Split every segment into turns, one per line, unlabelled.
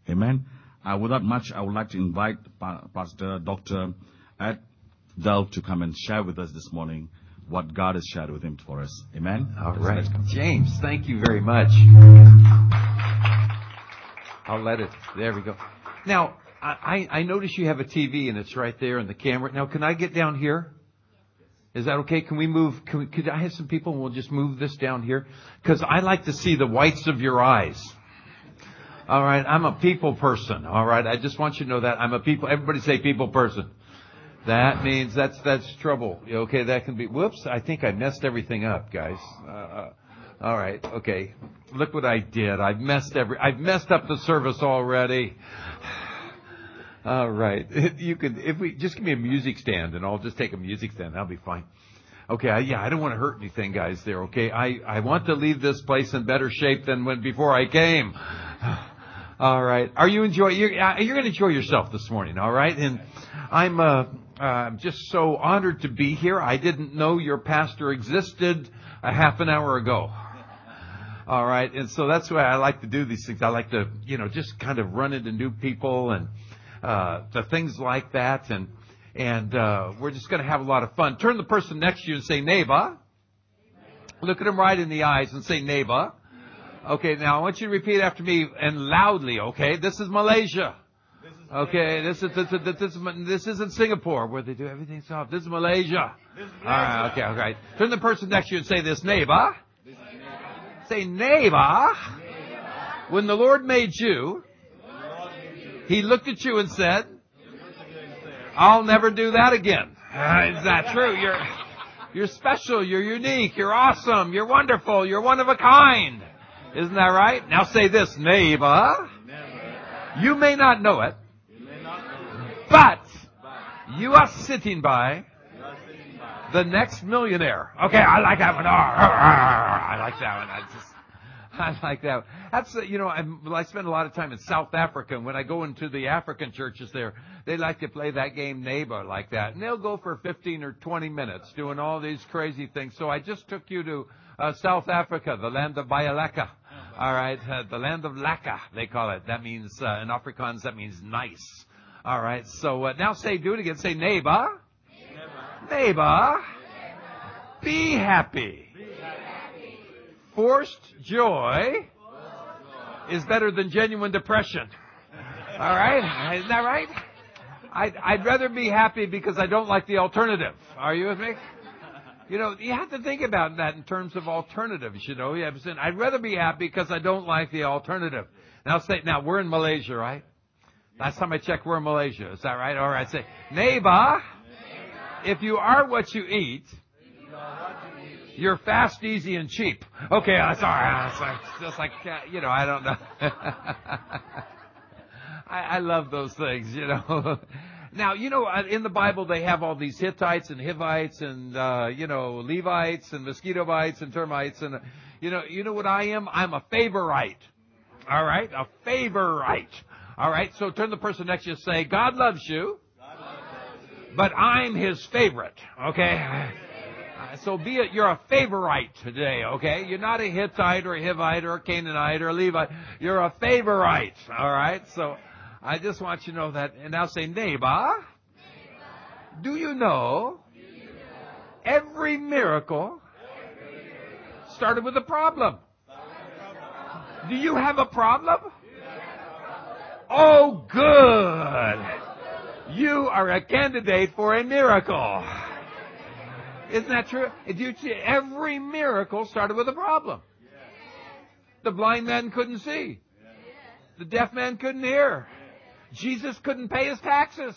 Amen. Without much, I would like to invite Pastor Dr. Ed Delp to come and share with us this morning what God has shared with him for us. Amen.
All right. James, thank you very much. I'll let it. There we go. Now, I notice you have a TV and it's right there in the camera. Now, can I get down here? Is that okay? Can we move? Could I have some people and we'll just move this down here? Because I like to see the whites of your eyes. All right. I'm a people person. All right. I just want you to know that I'm a people. Everybody say people person. That means that's trouble. Okay. That can be. Whoops. I think I messed everything up, guys. All right. Okay. Look what I did. I've messed up the service already. All right. If we just give me a music stand and I'll just take a music stand. That'll be fine. Okay. I don't want to hurt anything, guys, there. Okay. I want to leave this place in better shape than before I came. All right. Are you enjoying? You're going to enjoy yourself this morning. All right. And I'm just so honored to be here. I didn't know your pastor existed a half an hour ago. All right. And so that's why I like to do these things. I like to, just kind of run into new people and the things like that. And we're just going to have a lot of fun. Turn to the person next to you and say, neighbor. Look at him right in the eyes and say, neighbor. Okay, now I want you to repeat after me and loudly, okay? This is Malaysia. Okay, this isn't Singapore where they do everything soft. This is Malaysia. All right, okay. Turn to the person next to you and say this, neighbor. Say, neighbor. When the Lord made you, He looked at you and said, I'll never do that again. Is that true? You're special. You're unique. You're awesome. You're wonderful. You're one of a kind. Isn't that right? Now say this, neighbor. You may not know it, but you are sitting by the next millionaire. Okay, I like that one. I like that one. I like that. That's, I spend a lot of time in South Africa, and when I go into the African churches there, they like to play that game neighbor like that. And they'll go for 15 or 20 minutes doing all these crazy things. So I just took you to South Africa, the land of Bayalaka. All right, the land of Laka, they call it. That means, in Afrikaans, that means nice. All right, so now do it again. Say neighbor. Neighbor. Be happy. Forced joy is better than genuine depression. All right? Isn't that right? I'd rather be happy because I don't like the alternative. Are you with me? You have to think about that in terms of alternatives, I'd rather be happy because I don't like the alternative. Now we're in Malaysia, right? Last time I checked, we're in Malaysia. Is that right? All right. Say, neighbor, if you are what you eat, you're fast, easy, and cheap. Okay, that's all right. Just like, I don't know. I love those things, Now, in the Bible, they have all these Hittites and Hivites and, Levites and mosquito bites and termites. And, you know what I am? I'm a favorite. All right? A favorite. All right? So turn the person next to you and say, God loves you, but I'm His favorite. Okay? So you're a favorite today, okay? You're not a Hittite or a Hivite or a Canaanite or a Levite. You're a favorite. All right? So I just want you to know that. And now say, neighbor, do you know every miracle started with a problem? Do you have a problem? Oh, good. You are a candidate for a miracle. Isn't that true? Every miracle started with a problem. The blind man couldn't see. The deaf man couldn't hear. Jesus couldn't pay his taxes.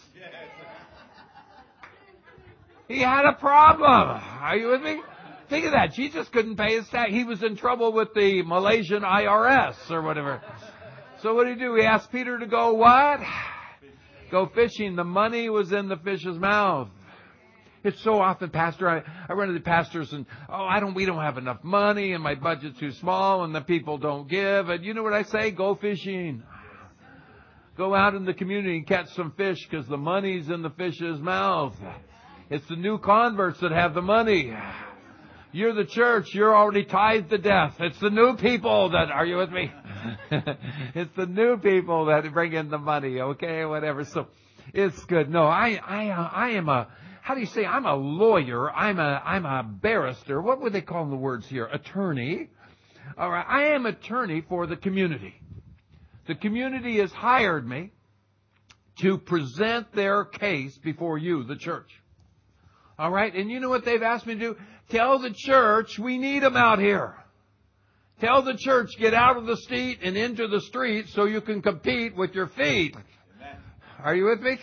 He had a problem. Are you with me? Think of that. Jesus couldn't pay his tax. He was in trouble with the Malaysian IRS or whatever. So what did he do? He asked Peter to go what? Go fishing. The money was in the fish's mouth. It's so often, Pastor, I run into pastors and, we don't have enough money and my budget's too small and the people don't give. And you know what I say? Go fishing. Go out in the community and catch some fish because the money's in the fish's mouth. It's the new converts that have the money. You're the church. You're already tithed to death. It's the new people that, are you with me? It's the new people that bring in the money, okay, whatever. So it's good. No, I am a, how do you say, I'm a lawyer. I'm a barrister. What would they call the words here? Attorney. All right. I am attorney for the community. The community has hired me to present their case before you, the church. All right. And you know what they've asked me to do? Tell the church we need them out here. Tell the church, get out of the seat and into the street so you can compete with your feet. Amen. Are you with me?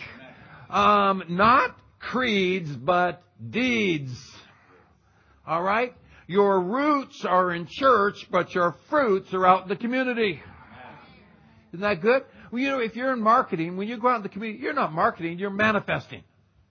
Not creeds, but deeds. All right? Your roots are in church, but your fruits are out in the community. Isn't that good? Well, you know, if you're in marketing, when you go out in the community, you're not marketing, you're manifesting.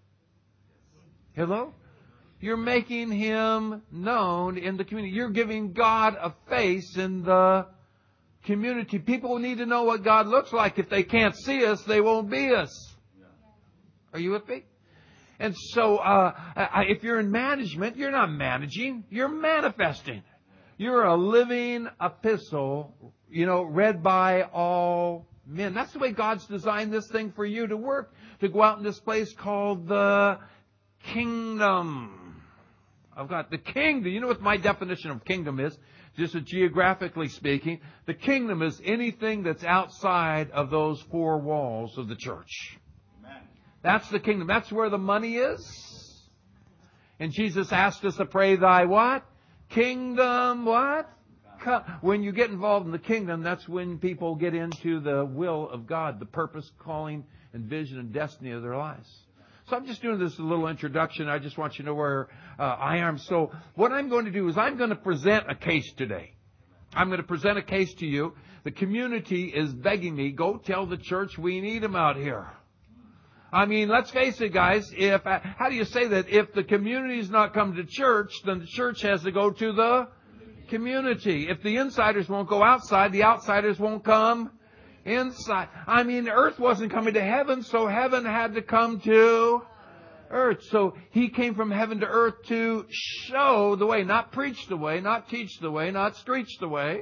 Hello? You're making Him known in the community. You're giving God a face in the community. People need to know what God looks like. If they can't see us, they won't be us. Are you with me? And so, if you're in management, you're not managing, you're manifesting. You're a living epistle, you know, read by all men. That's the way God's designed this thing for you to work, to go out in this place called the kingdom of God. The kingdom, you know what my definition of kingdom is? Just geographically speaking, the kingdom is anything that's outside of those four walls of the church. Amen. That's the kingdom. That's where the money is. And Jesus asked us to pray thy what? Kingdom what? Come. When you get involved in the kingdom, that's when people get into the will of God, the purpose, calling, and vision and destiny of their lives. So I'm just doing this little introduction. I just want you to know where I am. So what I'm going to do is I'm going to present a case today. I'm going to present a case to you. The community is begging me, go tell the church we need them out here. I mean, let's face it, guys. How do you say that? If the community's not come to church, then the church has to go to the community. If the insiders won't go outside, the outsiders won't come inside. I mean, earth wasn't coming to heaven, so heaven had to come to earth. So He came from heaven to earth to show the way, not preach the way, not teach the way, not screech the way,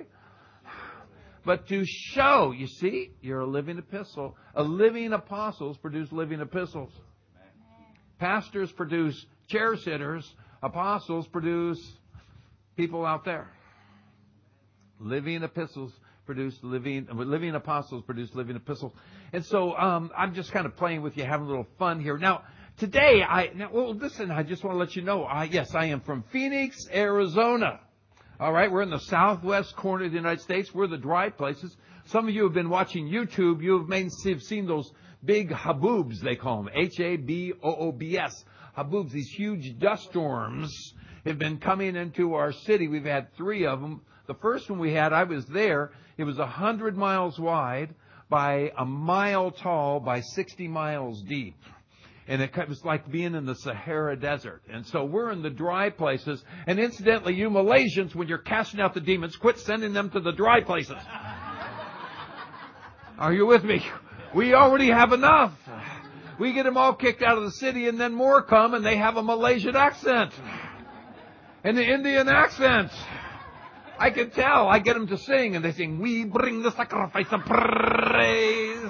but to show. You see, you're a living epistle. A living apostles produce living epistles. Pastors produce chair sitters. Apostles produce people out there. Living epistles produce living apostles produce living epistles. And so I'm just kind of playing with you, having a little fun here. Now, today, listen, I just want to let you know, yes, I am from Phoenix, Arizona. All right, we're in the southwest corner of the United States. We're the dry places. Some of you have been watching YouTube. You have seen those big haboobs, they call them, Haboobs. Haboobs, these huge dust storms have been coming into our city. We've had 3 of them. The first one we had, I was there. It was 100 miles wide by a mile tall by 60 miles deep. And it was like being in the Sahara Desert. And so we're in the dry places. And incidentally, you Malaysians, when you're casting out the demons, quit sending them to the dry places. Are you with me? We already have enough. We get them all kicked out of the city, and then more come, and they have a Malaysian accent. And the Indian accent. I can tell. I get them to sing, and they sing, we bring the sacrifice of praise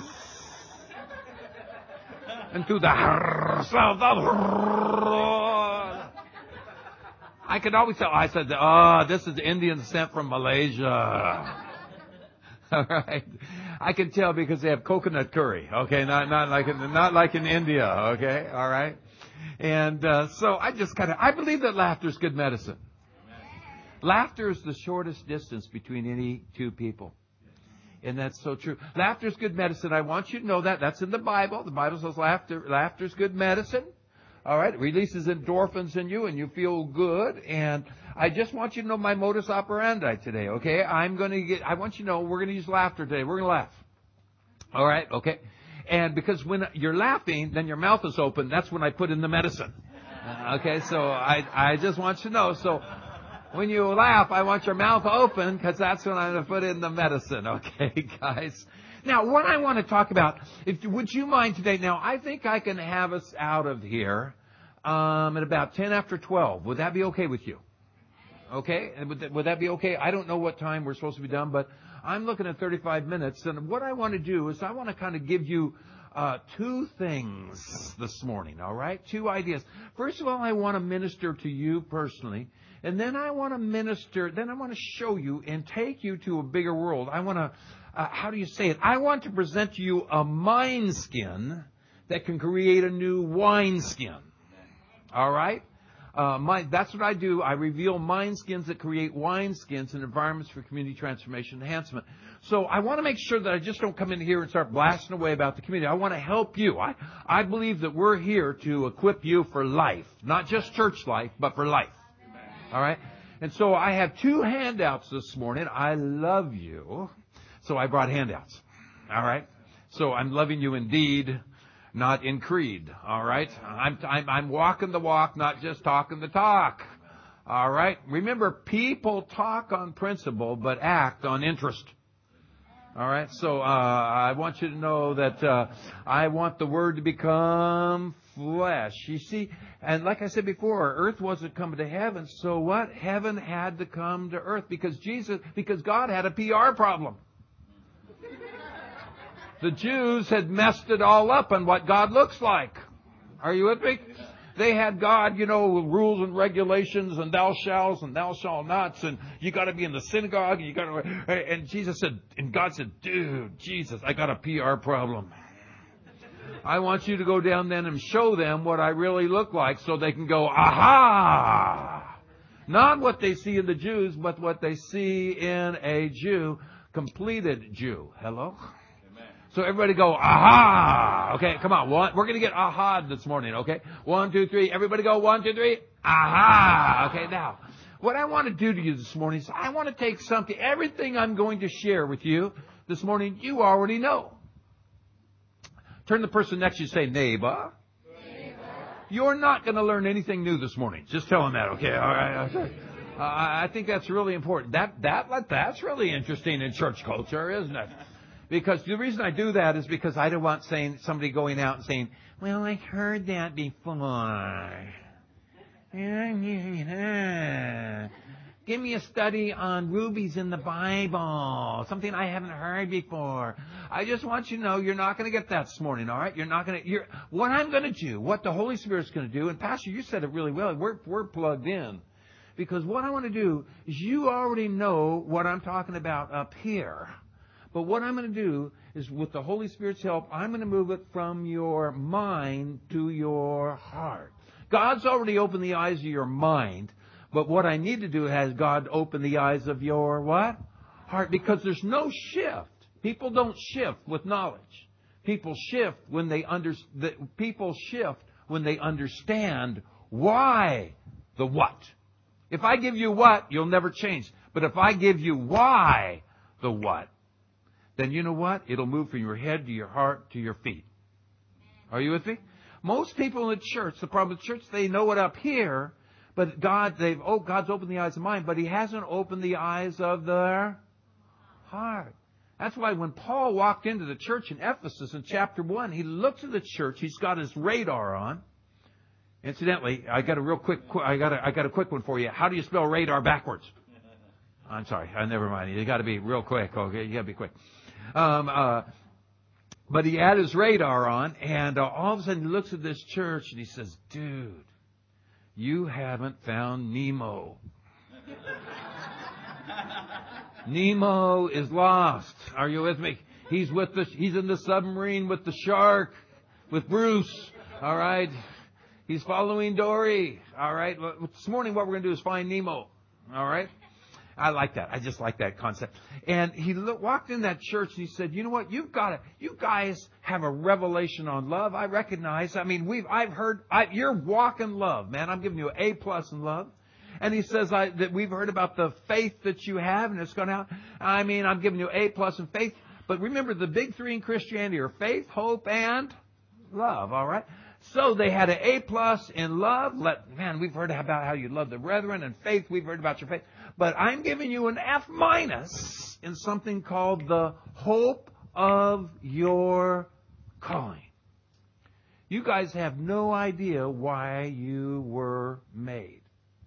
into the house of the Lord. I could always tell. I said, this is Indian sent from Malaysia. All right. I can tell because they have coconut curry. Okay. Not like in India. Okay. All right. And so I believe that laughter is good medicine. Laughter is the shortest distance between any two people. And that's so true. Laughter is good medicine. I want you to know that. That's in the Bible. The Bible says laughter is good medicine. All right. It releases endorphins in you and you feel good. And I just want you to know my modus operandi today. Okay. I want you to know we're going to use laughter today. We're going to laugh. All right. Okay. And because when you're laughing, then your mouth is open. That's when I put in the medicine. Okay. So I just want you to know. So when you laugh, I want your mouth open because that's when I'm going to put in the medicine. Okay, guys. Now, what I want to talk about, would you mind today? Now, I think I can have us out of here at about 10 after 12. Would that be okay with you? Okay? And would that be okay? I don't know what time we're supposed to be done, but I'm looking at 35 minutes. And what I want to do is I want to kind of give you two things this morning, all right? Two ideas. First of all, I want to minister to you personally. And then I want to show you and take you to a bigger world. I want to, how do you say it? I want to present to you a mineskin that can create a new wineskin. All right? That's what I do. I reveal mineskins that create wineskins and environments for community transformation enhancement. So I want to make sure that I just don't come in here and start blasting away about the community. I want to help you. I believe that we're here to equip you for life. Not just church life, but for life. All right? And so I have two handouts this morning. I love you. So I brought handouts. All right? So I'm loving you indeed, not in creed. All right? I'm walking the walk, not just talking the talk. All right? Remember, people talk on principle, but act on interest. All right? So I want you to know that I want the Word to become flesh. You see, and like I said before, earth wasn't coming to heaven. So what? Heaven had to come to earth because God had a PR problem. The Jews had messed it all up on what God looks like. Are you with me? They had God, rules and regulations and thou shalt and thou shalt nots, and you got to be in the synagogue and Jesus said, and God said, dude, Jesus, I got a PR problem. I want you to go down then and show them what I really look like so they can go, aha! Not what they see in the Jews, but what they see in a Jew, completed Jew. Hello? So everybody go, aha! Okay, come on. We're going to get aha this morning, okay? 1, 2, 3. Everybody go, 1, 2, 3. Aha! Okay, now, what I want to do to you this morning is I want to take something, everything I'm going to share with you this morning, you already know. Turn to the person next to you and say, neighbor. You're not going to learn anything new this morning. Just tell them that, okay? All right. I think that's really important. That's really interesting in church culture, isn't it? Because the reason I do that is because I don't want somebody going out and saying, well, I heard that before. Give me a study on rubies in the Bible. Something I haven't heard before. I just want you to know you're not going to get that this morning, all right? What I'm going to do, what the Holy Spirit's going to do, and Pastor, you said it really well. We're plugged in. Because what I want to do is you already know what I'm talking about up here. But what I'm going to do is, with the Holy Spirit's help, I'm going to move it from your mind to your heart. God's already opened the eyes of your mind, but what I need to do is God open the eyes of your what? Heart. Because there's no shift. People don't shift with knowledge. People shift when they understand why the what. If I give you what, you'll never change. But if I give you why the what, then you know what? It'll move from your head to your heart to your feet. Are you with me? Most people in the church, the problem with the church, they know it up here, but God's opened the eyes of mine, but He hasn't opened the eyes of their heart. That's why when Paul walked into the church in Ephesus in chapter 1, he looked at the church, he's got his radar on. Incidentally, I got a quick one for you. How do you spell radar backwards? I'm sorry, never mind. You got to be real quick. Okay, you got to be quick. But he had his radar on, and all of a sudden he looks at this church and he says, dude, you haven't found Nemo. Nemo is lost. Are you with me? He's in the submarine with the shark, with Bruce. All right. He's following Dory. All right. This morning what we're going to do is find Nemo. All right. I like that. I just like that concept. And he walked in that church and he said, you know what? You guys have a revelation on love. I recognize. I mean, you're walking love, man. I'm giving you an A+ in love. And he says that we've heard about the faith that you have and it's gone out. I mean, I'm giving you A+ in faith. But remember, the big three in Christianity are faith, hope, and love. All right. So they had an A+ in love. We've heard about how you love the brethren, and faith, we've heard about your faith. But I'm giving you an F- in something called the hope of your calling. You guys have no idea why you were made.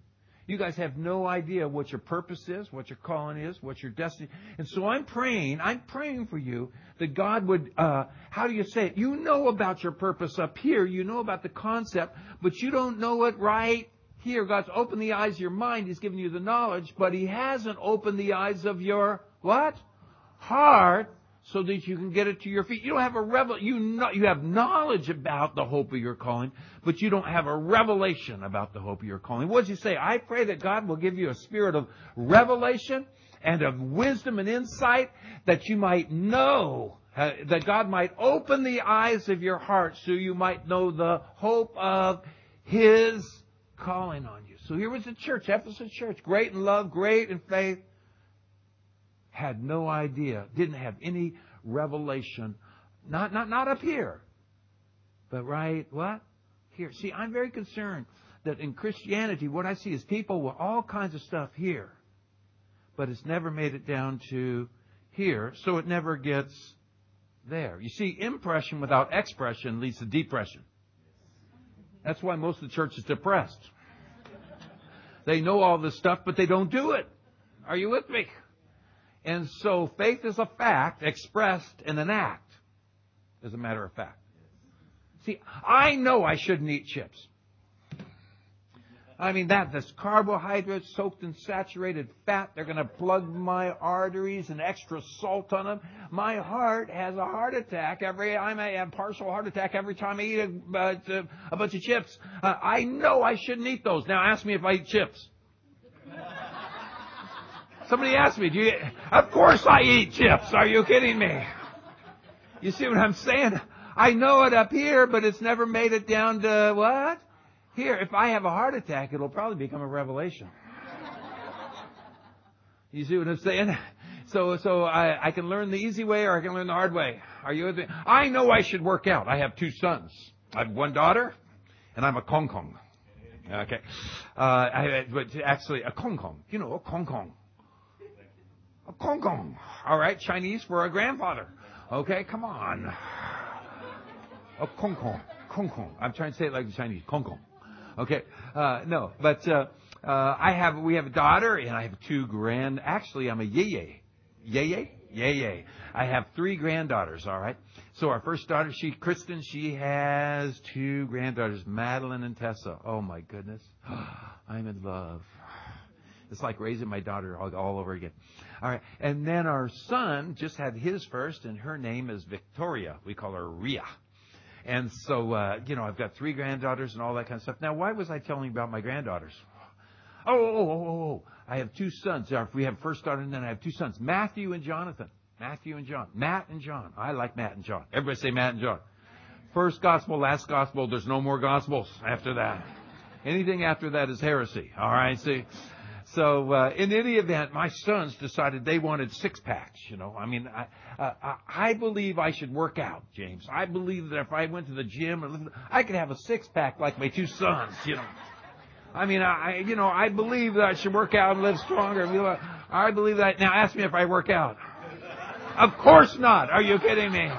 You guys have no idea what your purpose is, what your calling is, what your destiny. And so I'm praying for you that God would, how do you say it? You know about your purpose up here. You know about the concept, but you don't know it right here. God's opened the eyes of your mind. He's given you the knowledge, but He hasn't opened the eyes of your, what? Heart, so that you can get it to your feet. You don't have you have knowledge about the hope of your calling, but you don't have a revelation about the hope of your calling. What did you say? I pray that God will give you a spirit of revelation and of wisdom and insight, that you might know, that God might open the eyes of your heart so you might know the hope of His calling on you. So here was the church, Ephesus church, great in love, great in faith, had no idea, didn't have any revelation, not up here, but right, what? Here. See, I'm very concerned that in Christianity, what I see is people with all kinds of stuff here, but it's never made it down to here, so it never gets there. You see, impression without expression leads to depression. That's why most of the church is depressed. They know all this stuff, but they don't do it. Are you with me? And so faith is a fact expressed in an act, as a matter of fact. See, I know I shouldn't eat chips. I mean, that's carbohydrates soaked in saturated fat. They're going to plug my arteries and extra salt on them. My heart has a heart attack I may have partial heart attack every time I eat a bunch of chips. I know I shouldn't eat those. Now ask me if I eat chips. Somebody asked me, of course I eat chips. Are you kidding me? You see what I'm saying? I know it up here, but it's never made it down to what? Here. If I have a heart attack, it'll probably become a revelation. You see what I'm saying? So I can learn the easy way or I can learn the hard way. Are you with me? I know I should work out. I have 2 sons. I have 1 daughter, and I'm a Kong Kong. Okay. But actually, a Kong Kong. You know, a Kong Kong. A Kong Kong. All right, Chinese for a grandfather. Okay, come on. A Kong Kong. Kong Kong. I'm trying to say it like the Chinese. Kong Kong. Okay. No, but we have a daughter, and I have 2 actually, I'm a yeye. Yeye? Yeye. I have 3 granddaughters, all right? So our first daughter, Kristen, she has 2 granddaughters, Madeline and Tessa. Oh, my goodness. I'm in love. It's like raising my daughter all over again. All right. And then our son just had his first, and her name is Victoria. We call her Ria. And so, I've got 3 granddaughters and all that kind of stuff. Now, why was I telling you about my granddaughters? Oh. I have 2 sons. We have first daughter, and then I have 2 sons, Matthew and Jonathan. Matthew and John. Matt and John. I like Matt and John. Everybody say Matt and John. First gospel, last gospel. There's no more gospels after that. Anything after that is heresy. All right, see? So, in any event, my sons decided they wanted 6-packs, I mean, I believe I should work out, James. I believe that if I went to the gym, I could have a 6-pack like my 2 sons, I mean, I believe that I should work out and live stronger. I believe that. Now, ask me if I work out. Of course not. Are you kidding me?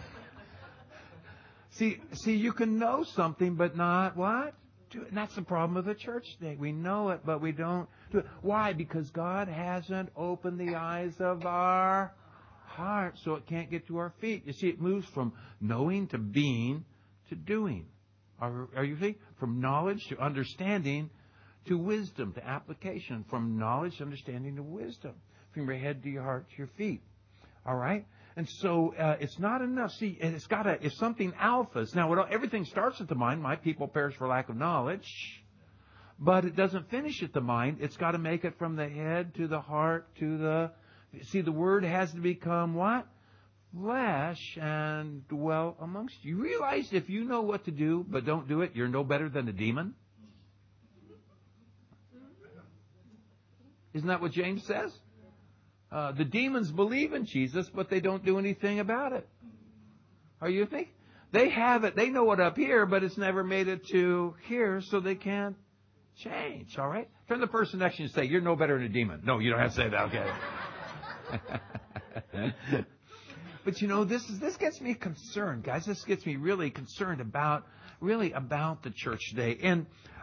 See, you can know something, but not what? And that's the problem with the church today. We know it, but we don't do it. Why? Because God hasn't opened the eyes of our heart, so it can't get to our feet. You see, it moves from knowing to being to doing. Are you see? From knowledge to understanding to wisdom to application. From knowledge to understanding to wisdom. From your head to your heart to your feet. All right? And so it's not enough. See, it's got to, if something alphas. Now, everything starts at the mind. My people perish for lack of knowledge. But it doesn't finish at the mind. It's got to make it from the head to the heart to the... See, the Word has to become what? Flesh and dwell amongst you. You realize if you know what to do but don't do it, you're no better than a demon? Isn't that what James says? The demons believe in Jesus, but they don't do anything about it. Are you think? They have it. They know it up here, but it's never made it to here, so they can't change. All right? Turn the person next to you and say, "You're no better than a demon." No, you don't have to say that. Okay. But this gets me concerned, guys. This gets me really concerned about the church today. And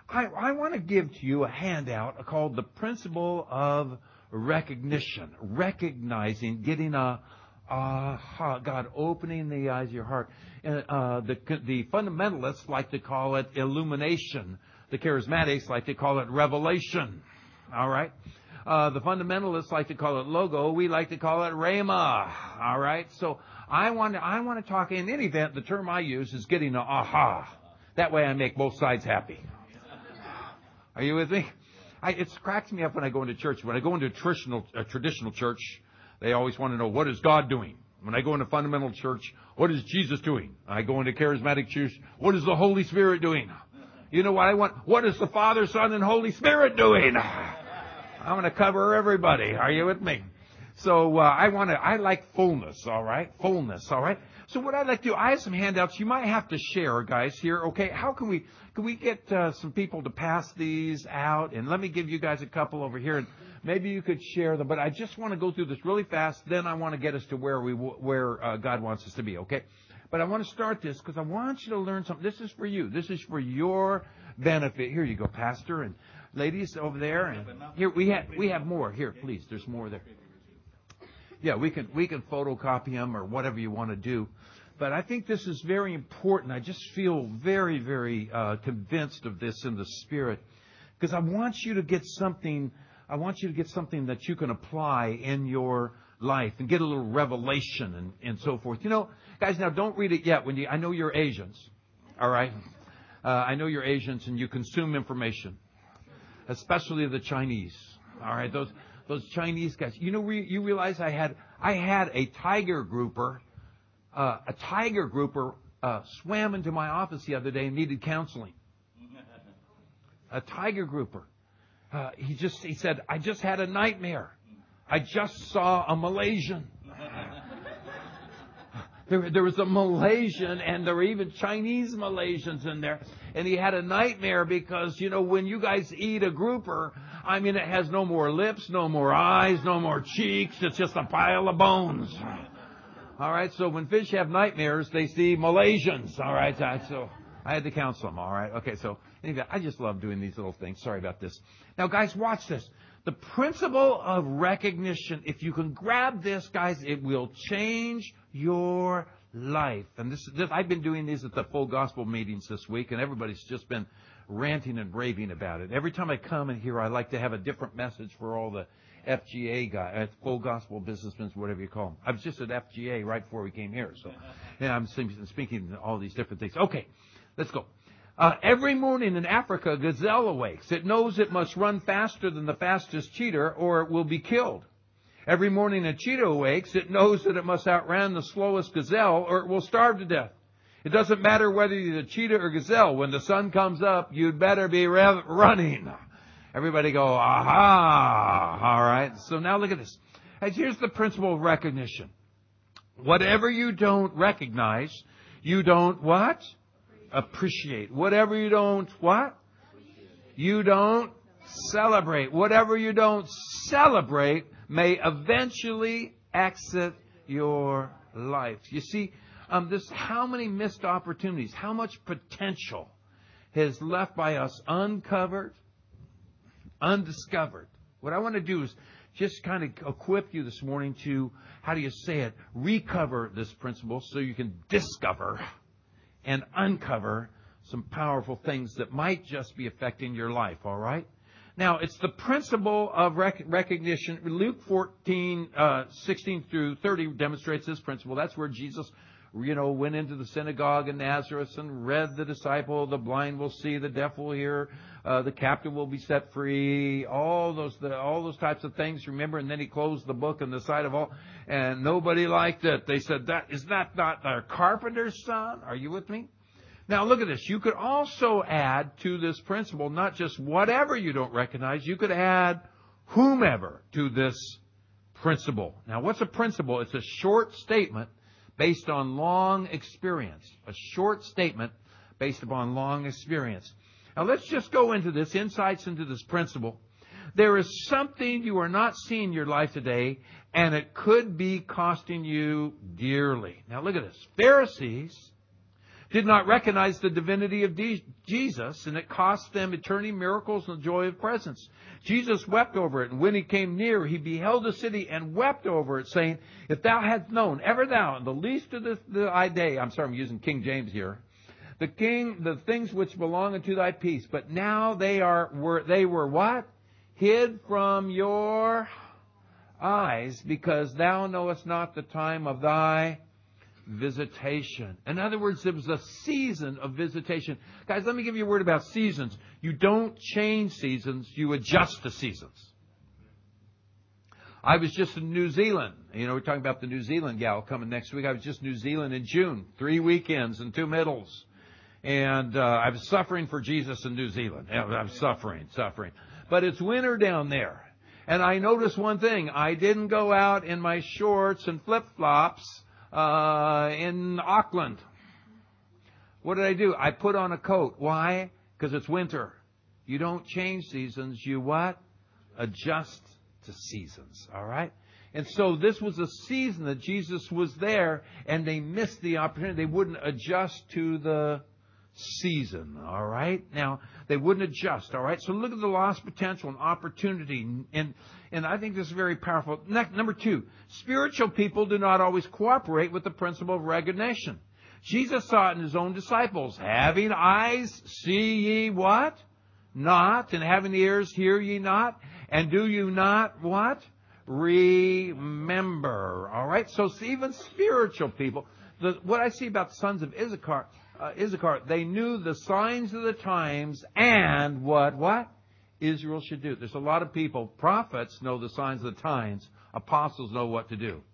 I want to give to you a handout called the Principle of Recognition. Recognizing, getting God opening the eyes of your heart. The fundamentalists like to call it illumination. The charismatics like to call it revelation. All right? The fundamentalists like to call it logo. We like to call it rhema. All right? So I want to talk, in any event, the term I use is getting an aha. That way I make both sides happy. Are you with me? It cracks me up when I go into church. When I go into a traditional church, they always want to know, what is God doing? When I go into fundamental church, what is Jesus doing? I go into charismatic church, what is the Holy Spirit doing? You know what I want? What is the Father, Son, and Holy Spirit doing? I'm going to cover everybody. Are you with me? So I like fullness, all right? Fullness, all right? So what I'd like to do, I have some handouts you might have to share, guys, here, okay? How can we get some people to pass these out? And let me give you guys a couple over here, and maybe you could share them. But I just want to go through this really fast. Then I want to get us to where God wants us to be, okay? But I want to start this because I want you to learn something. This is for you. This is for your benefit. Here you go, Pastor, and ladies over there. And here we have more. Here, please. There's more there. Yeah, we can photocopy them or whatever you want to do. But I think this is very important. I just feel very, very convinced of this in the Spirit, because I want you to get something. I want you to get something that you can apply in your life and get a little revelation and so forth. You know, guys, now don't read it yet. I know you're Asians, all right? I know you're Asians and you consume information, especially the Chinese. All right, those Chinese guys. You know, you realize I had a tiger grouper. A tiger grouper swam into my office the other day and needed counseling. A tiger grouper. He said, I just had a nightmare. I just saw a Malaysian. There was a Malaysian, and there were even Chinese Malaysians in there. And he had a nightmare because, you know, when you guys eat a grouper, I mean, it has no more lips, no more eyes, no more cheeks. It's just a pile of bones. All right, so when fish have nightmares, they see Malaysians. All right, so I had to counsel them. All right, okay, so anyway, I just love doing these little things. Sorry about this. Now, guys, watch this. The principle of recognition, if you can grab this, guys, it will change your life. And this I've been doing these at the Full Gospel meetings this week, and everybody's just been ranting and raving about it. Every time I come in here, I like to have a different message for all the FGA guys, Full Gospel businessmen, whatever you call them. I was just at FGA right before we came here, so yeah, I'm speaking all these different things. Okay, let's go. Every morning in Africa, a gazelle awakes. It knows it must run faster than the fastest cheetah or it will be killed. Every morning a cheetah awakes. It knows that it must outrun the slowest gazelle or it will starve to death. It doesn't matter whether you're the cheetah or gazelle. When the sun comes up, you'd better be running. Everybody go, aha. All right. So now look at this. Here's the principle of recognition. Whatever you don't recognize, you don't what? Appreciate. Whatever you don't what? You don't celebrate. Whatever you don't celebrate may eventually exit your life. You see, how many missed opportunities, how much potential is left by us uncovered, undiscovered. What I want to do is just kind of equip you this morning to, how do you say it, recover this principle so you can discover and uncover some powerful things that might just be affecting your life, all right? Now, it's the principle of recognition. Luke 14, 16 through 30 demonstrates this principle. That's where Jesus, went into the synagogue in Nazareth and read the disciple, the blind will see, the deaf will hear, the captive will be set free, all those types of things, remember? And then he closed the book in the sight of all, and nobody liked it. They said, is that not our carpenter's son? Are you with me? Now look at this. You could also add to this principle, not just whatever you don't recognize, you could add whomever to this principle. Now what's a principle? It's a short statement based on long experience. A short statement based upon long experience. Now let's just go into this, insights into this principle. There is something you are not seeing in your life today, and it could be costing you dearly. Now look at this. did not recognize the divinity of Jesus, and it cost them eternity, miracles, and the joy of presence. Jesus wept over it, and when he came near, he beheld the city and wept over it, saying, if thou hadst known, ever thou, the least of the day, I'm sorry, I'm using King James here, the things which belong unto thy peace, but now they were what? Hid from your eyes, because thou knowest not the time of thy visitation. In other words, there was a season of visitation. Guys, let me give you a word about seasons. You don't change seasons, you adjust the seasons. I was just in New Zealand. You know, we're talking about the New Zealand gal coming next week. I was just in New Zealand in June, 3 weekends and 2 middles. And I was suffering for Jesus in New Zealand. I'm suffering. But it's winter down there. And I noticed one thing. I didn't go out in my shorts and flip-flops in Auckland. What did I do? I put on a coat. Why? Because it's winter. You don't change seasons. You what? Adjust to seasons. All right? And so this was a season that Jesus was there, and they missed the opportunity. They wouldn't adjust to the season. All right? Now, they wouldn't adjust. All right? So look at the lost potential and opportunity. And I think this is very powerful. Number 2, spiritual people do not always cooperate with the principle of recognition. Jesus saw it in his own disciples. Having eyes, see ye what? Not. And having ears, hear ye not. And do you not what? Remember. All right? So even spiritual people, what I see about the sons of Issachar, they knew the signs of the times and what Israel should do. There's a lot of people, prophets know the signs of the times, apostles know what to do.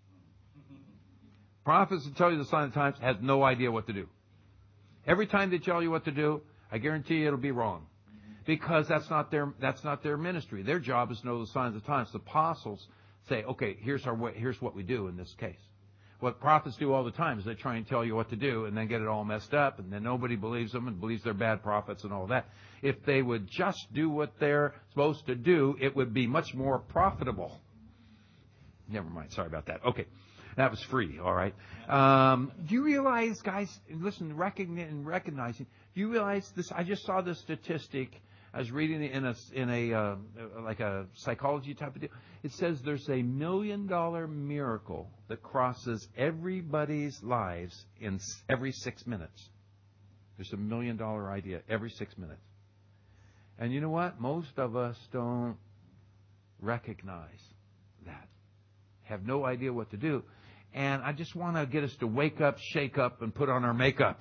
Prophets that tell you the signs of the times have no idea what to do. Every time they tell you what to do, I guarantee you it'll be wrong. Because that's not their ministry. Their job is to know the signs of the times. The apostles say, okay, here's what we do in this case. What prophets do all the time is they try and tell you what to do and then get it all messed up, and then nobody believes them and believes they're bad prophets and all that. If they would just do what they're supposed to do, it would be much more profitable. Never mind. Sorry about that. Okay. That was free. All right. Do you realize, guys, listen, recognizing, do you realize this? I just saw this statistic. I was reading it in a like a psychology type of deal. It says there's $1 million miracle that crosses everybody's lives in every 6 minutes. There's $1 million idea every 6 minutes. And you know what? Most of us don't recognize that. Have no idea what to do. And I just want to get us to wake up, shake up, and put on our makeup.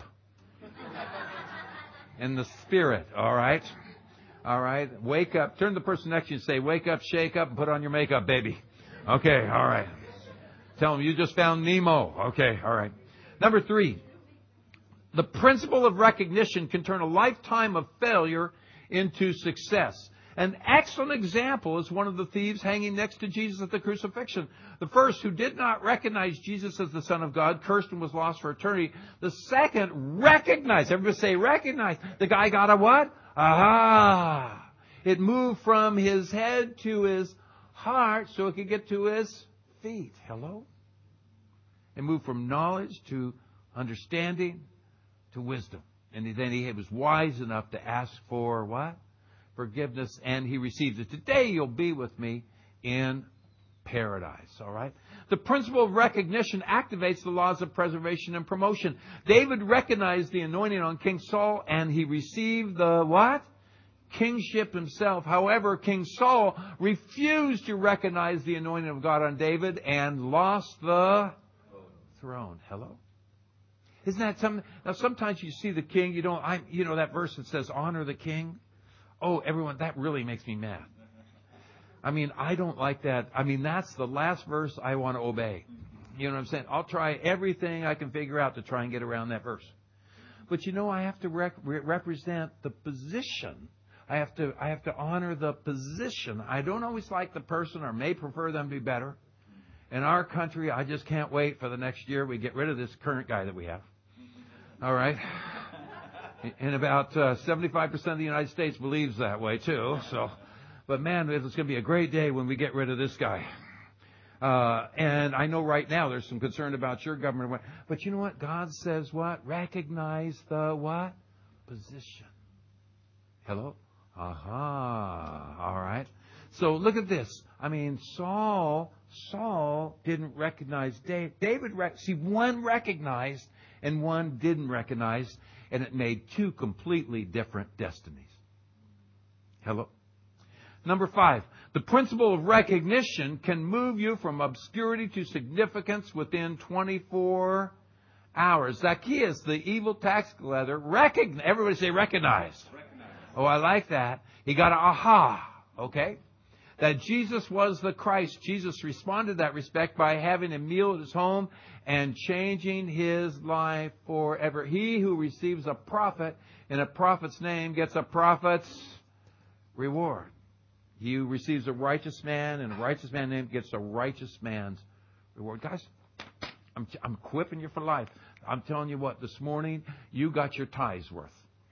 In the spirit, all right? All right? Wake up. Turn to the person next to you and say, wake up, shake up, and put on your makeup, baby. Okay, all right. Tell them you just found Nemo. Okay, all right. Number 3, the principle of recognition can turn a lifetime of failure into success. An excellent example is one of the thieves hanging next to Jesus at the crucifixion. The first, who did not recognize Jesus as the Son of God, cursed and was lost for eternity. The second, recognized. Everybody say recognize. The guy got a what? Aha! It moved from his head to his heart so it could get to his feet. Hello? It moved from knowledge to understanding to wisdom. And then he was wise enough to ask for what? Forgiveness, and he receives it. Today you'll be with me in paradise. All right? The principle of recognition activates the laws of preservation and promotion. David recognized the anointing on King Saul, and he received the what? Kingship himself. However, King Saul refused to recognize the anointing of God on David and lost the throne. Hello? Isn't that something? Now, sometimes you see the king, you know that verse that says, honor the king? Oh, everyone, that really makes me mad. I mean, I don't like that. I mean, that's the last verse I want to obey. You know what I'm saying? I'll try everything I can figure out to try and get around that verse. But you know, I have to represent the position. I have to honor the position. I don't always like the person, or may prefer them to be better. In our country, I just can't wait for the next year we get rid of this current guy that we have. All right? And about 75% of the United States believes that way too. So, but man, it's going to be a great day when we get rid of this guy. And I know right now there's some concern about your government. But you know what? God says what? Recognize the what? Position. Hello? Aha. All right. So look at this. I mean, Saul didn't recognize David. One recognized and one didn't recognize, and it made two completely different destinies. Hello? Number 5, the principle of recognition can move you from obscurity to significance within 24 hours. Zacchaeus, the evil tax collector, everybody say recognized. Oh, I like that. He got an aha, okay? That Jesus was the Christ. Jesus responded to that respect by having a meal at his home and changing his life forever. He who receives a prophet in a prophet's name gets a prophet's reward. He who receives a righteous man in a righteous man's name gets a righteous man's reward. Guys, I'm equipping you for life. I'm telling you what, this morning, you got your tithes worth.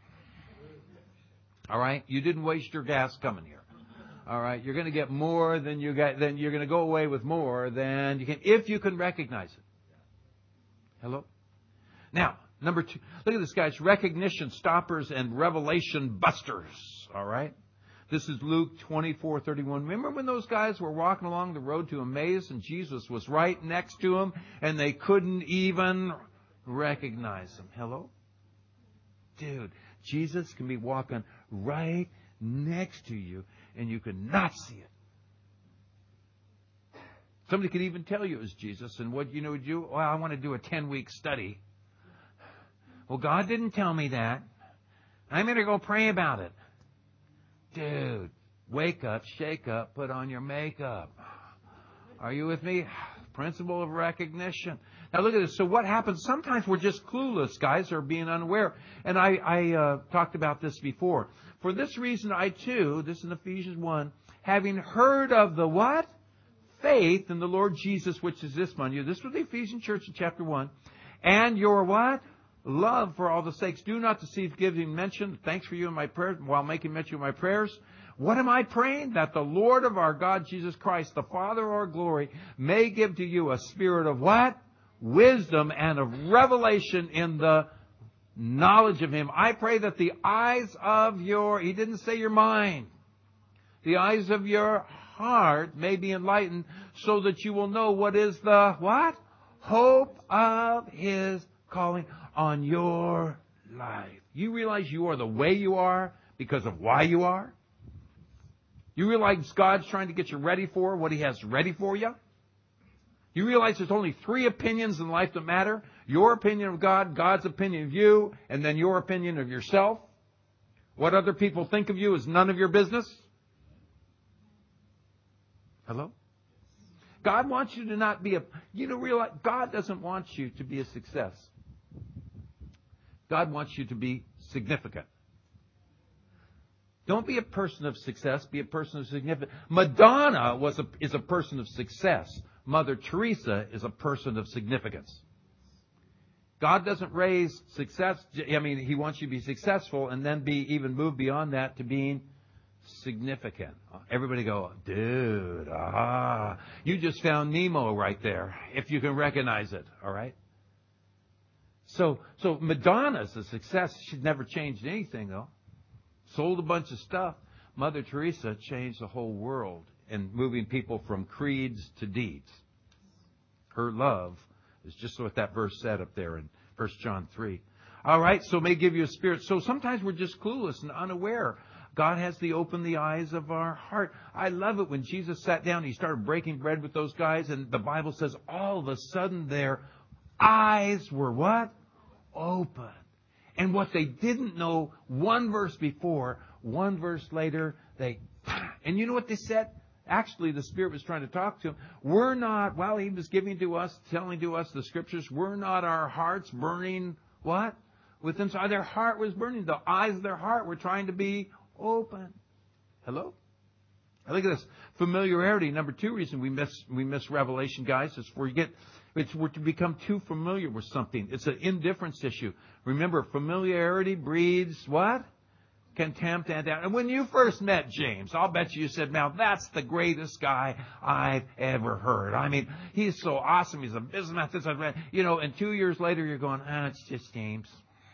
All right? You didn't waste your gas coming here. All right? You're going to get more than you got, then you're going to go away with more than you can, if you can recognize it. Hello? Now, number 2, look at this, guys. Recognition stoppers and revelation busters. All right? This is Luke 24:31. Remember when those guys were walking along the road to Emmaus and Jesus was right next to them and they couldn't even recognize him? Hello? Dude, Jesus can be walking right next to you and you could not see it. Somebody could even tell you it was Jesus, and what would you? Well, I want to do a 10-week study. Well, God didn't tell me that. I'm going to go pray about it. Dude, wake up, shake up, put on your makeup. Are you with me? Principle of recognition. Now look at this. So what happens? Sometimes we're just clueless, guys, or being unaware. And I talked about this before. For this reason, I too, this is in Ephesians 1, having heard of the what? Faith in the Lord Jesus, which is this among you. This was the Ephesian church in chapter 1. And your what? Love for all the sakes. Do not deceive, giving mention. Thanks for you in my prayers, while making mention of my prayers. What am I praying? That the Lord of our God, Jesus Christ, the Father of our glory, may give to you a spirit of what? Wisdom and of revelation in the knowledge of Him. I pray that the eyes of He didn't say your mind, the eyes of your heart may be enlightened so that you will know what is the what? Hope of His calling on your life. You realize you are the way you are because of why you are? You realize God's trying to get you ready for what He has ready for you? You realize there's only 3 opinions in life that matter? Your opinion of God, God's opinion of you, and then your opinion of yourself. What other people think of you is none of your business. Hello? God wants you to not be realize God doesn't want you to be a success. God wants you to be significant. Don't be a person of success, be a person of significance. Madonna is a person of success. Mother Teresa is a person of significance. God doesn't raise success. He wants you to be successful and then even move beyond that to being significant. Everybody go, dude, you just found Nemo right there, if you can recognize it, all right? So Madonna's a success. She'd never changed anything, though. Sold a bunch of stuff. Mother Teresa changed the whole world in moving people from creeds to deeds. Her love is just what that verse said up there in 1 John 3. All right, so may give you a spirit. So sometimes we're just clueless and unaware. God has to open the eyes of our heart. I love it when Jesus sat down, He started breaking bread with those guys, and the Bible says all of a sudden their eyes were what? Open. And what they didn't know, one verse before, one verse later, and you know what they said? Actually, the Spirit was trying to talk to them. We're not, while He was giving to us, telling to us the Scriptures, were not our hearts burning what? Within, so their heart was burning. The eyes of their heart were trying to be open. Hello? Now look at this. Familiarity. Number 2 reason we miss revelation, guys, is we're to become too familiar with something. It's an indifference issue. Remember, familiarity breeds what? contempt and doubt. And when you first met James, I'll bet you said, now that's the greatest guy I've ever heard. I mean, he's so awesome. He's a businessman. And 2 years later you're going, it's just James.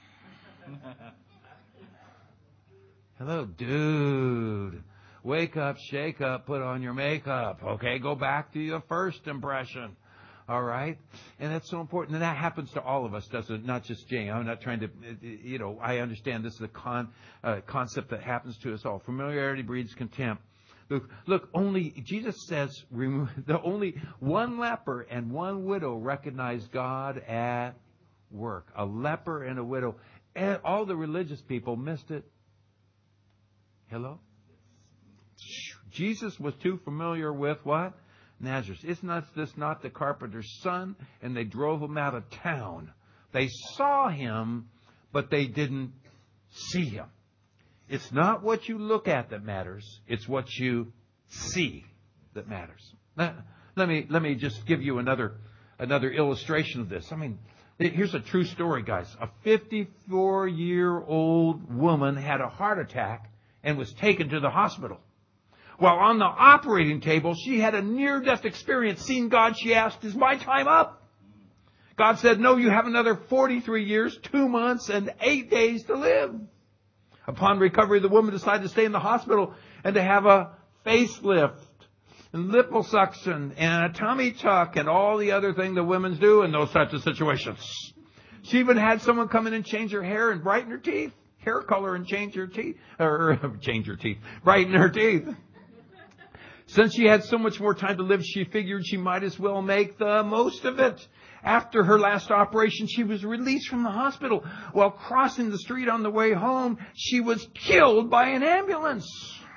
Hello, dude. Wake up, shake up, put on your makeup. Okay, go back to your first impression. All right? And that's so important. And that happens to all of us, doesn't it? Not just Jane. I'm not trying to, I understand this is a concept that happens to us all. Familiarity breeds contempt. Look, Jesus says, only one leper and one widow recognized God at work. A leper and a widow. And all the religious people missed it. Hello? Jesus was too familiar with what? Nazareth. Isn't this not the carpenter's son? And they drove him out of town. They saw him, but they didn't see him. It's not what you look at that matters. It's what you see that matters. Let me just give you another illustration of this. I mean, here's a true story, guys. A 54-year-old woman had a heart attack and was taken to the hospital. While on the operating table, she had a near-death experience. Seeing God, she asked, is my time up? God said, no, you have another 43 years, 2 months, and 8 days to live. Upon recovery, the woman decided to stay in the hospital and to have a facelift and liposuction and a tummy tuck and all the other things the women do in those types of situations. She even had someone come in and change her hair and brighten her teeth. Hair color and change her teeth. Brighten her teeth. Since she had so much more time to live, she figured she might as well make the most of it. After her last operation, she was released from the hospital. While crossing the street on the way home, she was killed by an ambulance.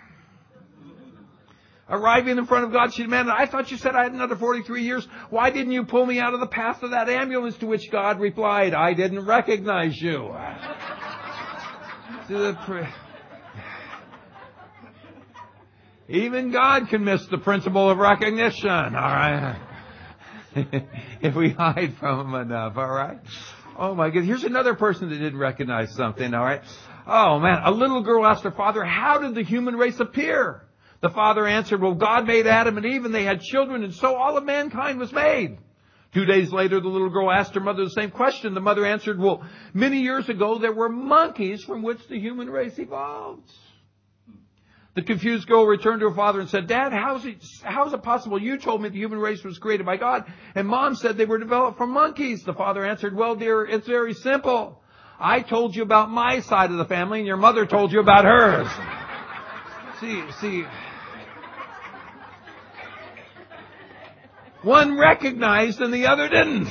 Arriving in front of God, she demanded, I thought you said I had another 43 years. Why didn't you pull me out of the path of that ambulance? To which God replied, I didn't recognize you. Even God can miss the principle of recognition, all right? If we hide from Him enough, all right? Oh my goodness. Here's another person that didn't recognize something, all right? Oh man, a little girl asked her father, how did the human race appear? The father answered, well, God made Adam and Eve and they had children, and so all of mankind was made. 2 days later, the little girl asked her mother the same question. The mother answered, well, many years ago there were monkeys from which the human race evolved. The confused girl returned to her father and said, Dad, how is it possible? You told me the human race was created by God, and Mom said they were developed from monkeys. The father answered, well, dear, it's very simple. I told you about my side of the family, and your mother told you about hers. See, one recognized and the other didn't.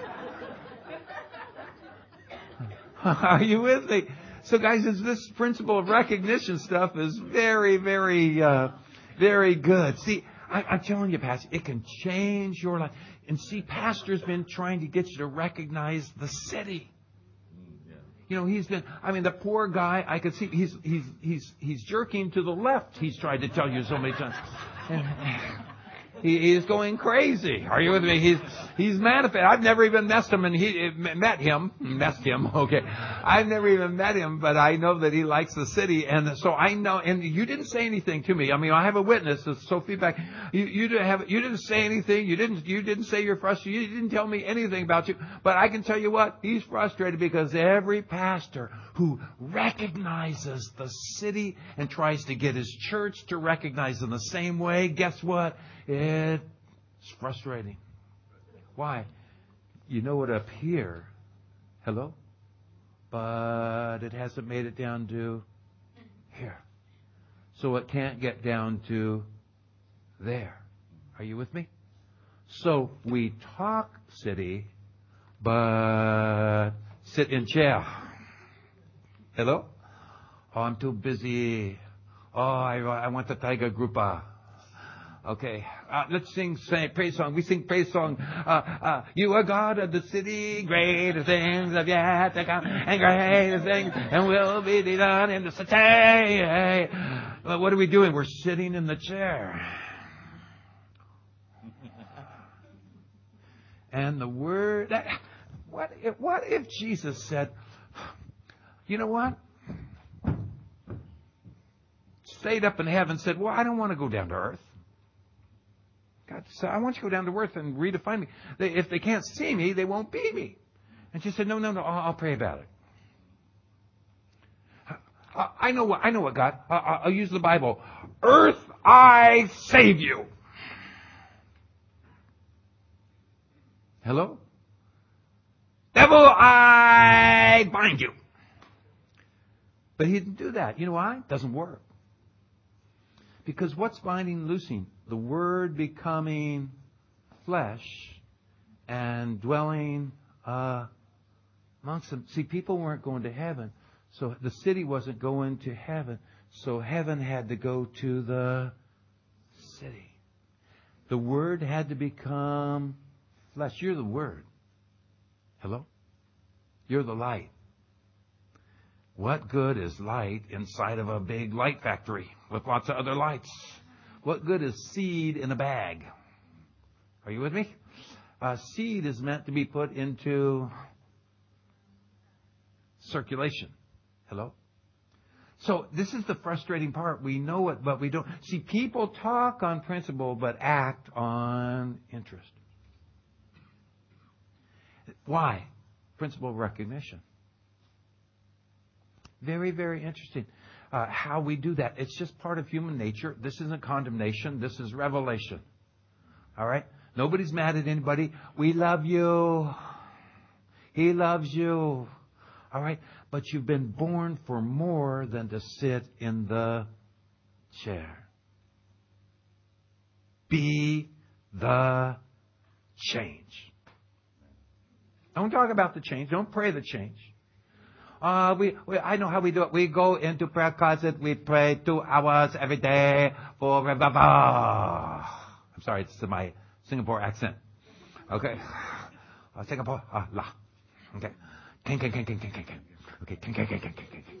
Are you with me? So guys, this principle of recognition stuff is very, very, very good. See, I'm telling you, Pastor, it can change your life. And see, Pastor's been trying to get you to recognize the city. The poor guy, I could see, he's jerking to the left. He's tried to tell you so many times. He is going crazy. Are you with me? He's manifest. I've never even met him, okay. I've never even met him, but I know that he likes the city, and so I know. And you didn't say anything to me. I mean, I have a witness. So feedback. You didn't say anything. You didn't say you're frustrated. You didn't tell me anything about you. But I can tell you what, he's frustrated because every pastor who recognizes the city and tries to get his church to recognize in the same way, guess what? It's frustrating. Why? You know it up here. Hello? But it hasn't made it down to here. So it can't get down to there. Are you with me? So we talk city, but sit in chair. Hello? Oh, I'm too busy. Oh, I want the Tiger Grouper. Okay, let's sing praise song. We sing praise song. You are God of the city, greater things have yet to come, and greater things and will be done in the city. But what are we doing? We're sitting in the chair. And the word, what if Jesus said, you know what? stayed up in heaven said, well, I don't want to go down to earth. God said, I want you to go down to earth and redefine me. If they can't see me, they won't be me. And she said, no, I'll pray about it. I know what, God. I'll use the Bible. Earth, I save you. Hello? Devil, I bind you. But he didn't do that. You know why? It doesn't work. Because what's binding and loosing? The Word becoming flesh and dwelling amongst them. See, people weren't going to heaven. So the city wasn't going to heaven. So heaven had to go to the city. The Word had to become flesh. You're the Word. Hello? You're the light. What good is light inside of a big light factory with lots of other lights? What good is seed in a bag? Are you with me? Seed is meant to be put into circulation. Hello? So this is the frustrating part. We know it, but we don't. See, people talk on principle, but act on interest. Why? Principle recognition. Very, very interesting how we do that. It's just part of human nature. This isn't condemnation. This is revelation. All right? Nobody's mad at anybody. We love you. He loves you. All right? But you've been born for more than to sit in the chair. Be the change. Don't talk about the change. Don't pray the change. I know how we do it. We go into prayer closet. We pray 2 hours every day for I'm sorry, it's my Singapore accent. Okay. Singapore, la. Okay. King. Okay. King.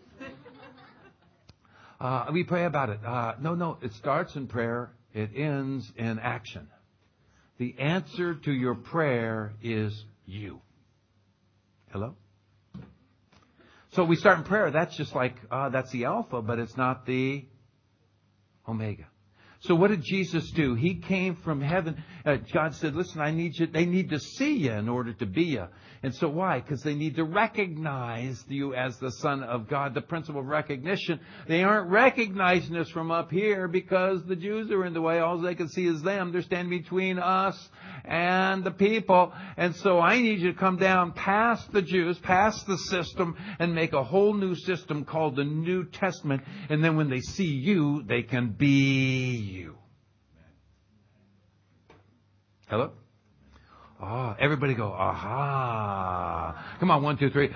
We pray about it. No. It starts in prayer. It ends in action. The answer to your prayer is you. Hello? So we start in prayer. That's just like, that's the Alpha, but it's not the Omega. So what did Jesus do? He came from heaven. God said, listen, they need to see you in order to be you. And so why? Because they need to recognize you as the Son of God. The principle of recognition. They aren't recognizing us from up here because the Jews are in the way. All they can see is them. They're standing between us and the people. And so I need you to come down past the Jews, past the system, and make a whole new system called the New Testament. And then when they see you, they can be you. Hello? Everybody go, aha. Come on, 1, 2, 3.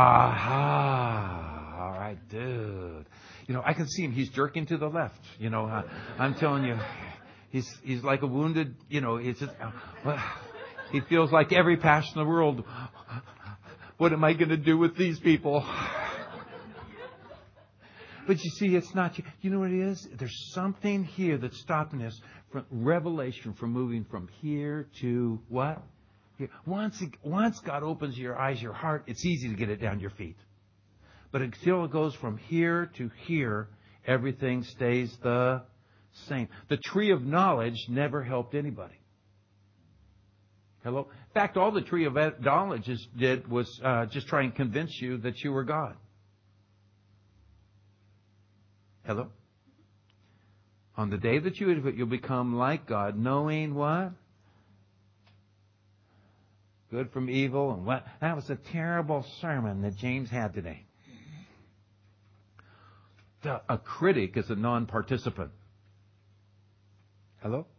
Aha. All right, dude. I can see him. He's jerking to the left. I'm telling you, he's like a wounded, it's just, he feels like every passion in the world. What am I going to do with these people? But you see, it's not, you know what it is? There's something here that's stopping us from revelation, from moving from here to what? Here. Once God opens your eyes, your heart, it's easy to get it down your feet. But until it goes from here to here, everything stays the same. The tree of knowledge never helped anybody. Hello? In fact, all the tree of knowledge did was just try and convince you that you were God. Hello? On the day that you eat of it, you'll become like God, knowing what? Good from evil and what? That was a terrible sermon that James had today. A critic is a non-participant. Hello?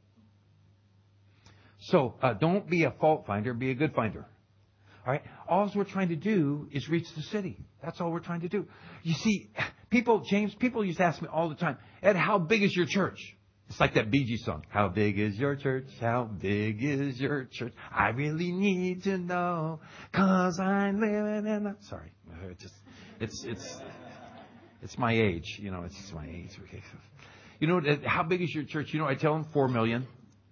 So, don't be a fault finder, be a good finder. All right? All we're trying to do is reach the city. That's all we're trying to do. You see, people used to ask me all the time, Ed, how big is your church? It's like that Bee Gees song. How big is your church? How big is your church? I really need to know, 'cause I'm living in a... Sorry. It's my age. It's my age. Okay. How big is your church? I tell them 4 million.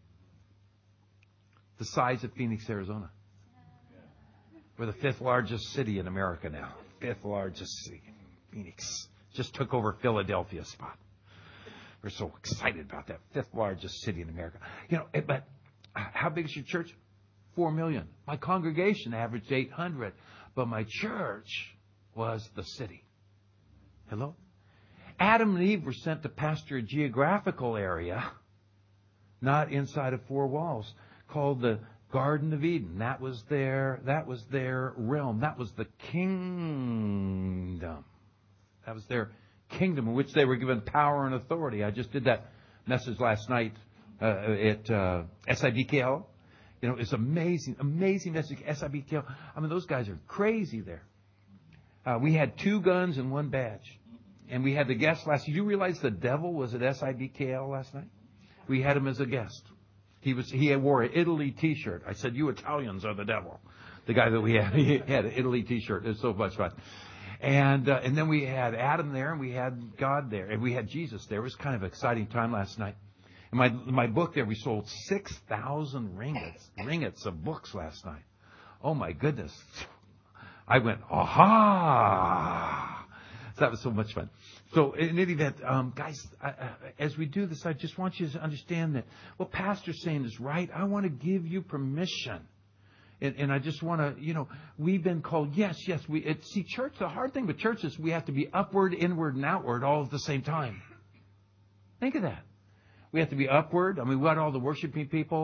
The size of Phoenix, Arizona. We're the 5th largest city in America now. 5th largest city. Phoenix. Just took over Philadelphia's spot. We're so excited about that. 5th largest city in America. But how big is your church? 4 million. My congregation averaged 800. But my church was the city. Hello? Adam and Eve were sent to pasture a geographical area, not inside of 4 walls, called the Garden of Eden. That was their realm. That was the kingdom. That was their kingdom in which they were given power and authority. I just did that message last night at SIBKL. It's amazing message. SIBKL. I mean, those guys are crazy there. We had 2 guns and 1 badge. And we had the guest last night. Did you realize the devil was at SIBKL last night? We had him as a guest. He wore an Italy t-shirt. I said, you Italians are the devil. The guy that we had, he had an Italy t-shirt. It was so much fun. And then we had Adam there, and we had God there, and we had Jesus there. It was kind of an exciting time last night. In my book there, we sold 6,000 ringgits of books last night. Oh my goodness. I went, aha! So that was so much fun. So in any event, guys, as we do this, I just want you to understand that what Pastor's saying is right. I want to give you permission. And I just want to, we've been called, yes. See, church, the hard thing with church is we have to be upward, inward, and outward all at the same time. Think of that. We have to be upward. I mean, we got all the worshiping people,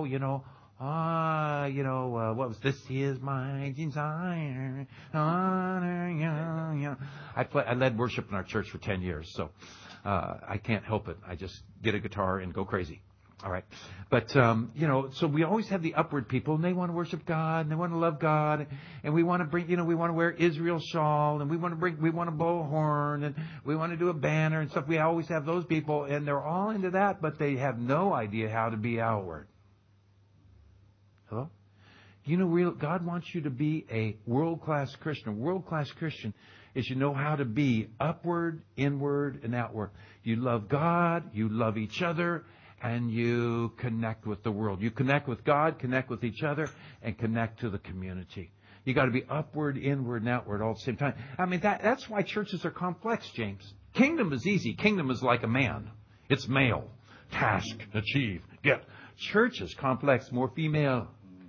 what was this? Is my desire, honor you. I led worship in our church for 10 years, so I can't help it. I just get a guitar and go crazy. All right. But, so we always have the upward people, and they want to worship God, and they want to love God, and we want to bring, we want to wear Israel's shawl, and we want to blow a horn, and we want to do a banner and stuff. We always have those people, and they're all into that, but they have no idea how to be outward. Hello? God wants you to be a world-class Christian. A world-class Christian is you know how to be upward, inward, and outward. You love God, you love each other, and you connect with the world. You connect with God, connect with each other, and connect to the community. You got to be upward, inward, and outward all at the same time. I mean, that's why churches are complex, James. Kingdom is easy. Kingdom is like a man. It's male. Task, achieve, get. Church is complex, more female.